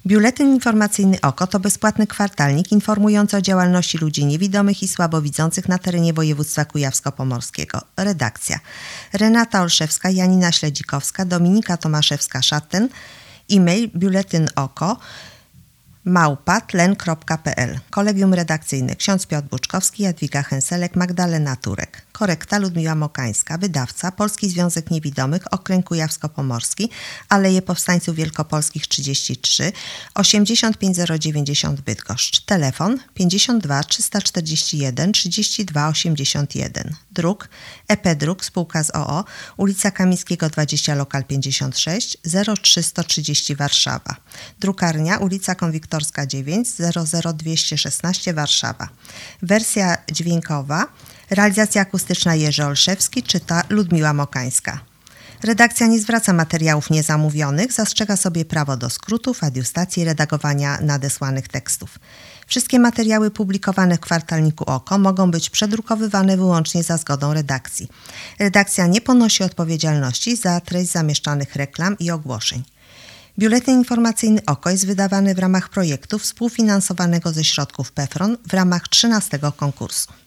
Biuletyn informacyjny OKO to bezpłatny kwartalnik informujący o działalności ludzi niewidomych i słabowidzących na terenie województwa kujawsko-pomorskiego. Redakcja: Renata Olszewska, Janina Śledzikowska, Dominika Tomaszewska-Szaten. E-mail biuletynoko@tlen.pl. Kolegium redakcyjne: ksiądz Piotr Buczkowski, Jadwiga Henselek, Magdalena Turek. Korekta: Ludmiła Mokańska. Wydawca: Polski Związek Niewidomych, Okręg Kujawsko-Pomorski, Aleje Powstańców Wielkopolskich 33, 85090 Bydgoszcz. Telefon: 52 341 32 81. Druk: EP-Druk, spółka z o.o., ulica Kamińskiego 20, lokal 56, 03130 Warszawa. Drukarnia: ulica Konwiktorska 9, 00216 Warszawa. Wersja dźwiękowa. Realizacja akustyczna: Jerzy Olszewski, czyta Ludmiła Mokańska. Redakcja nie zwraca materiałów niezamówionych, zastrzega sobie prawo do skrótów, adiustacji i redagowania nadesłanych tekstów. Wszystkie materiały publikowane w kwartalniku OKO mogą być przedrukowywane wyłącznie za zgodą redakcji. Redakcja nie ponosi odpowiedzialności za treść zamieszczanych reklam i ogłoszeń. Biuletyn informacyjny OKO jest wydawany w ramach projektu współfinansowanego ze środków PFRON w ramach 13. konkursu.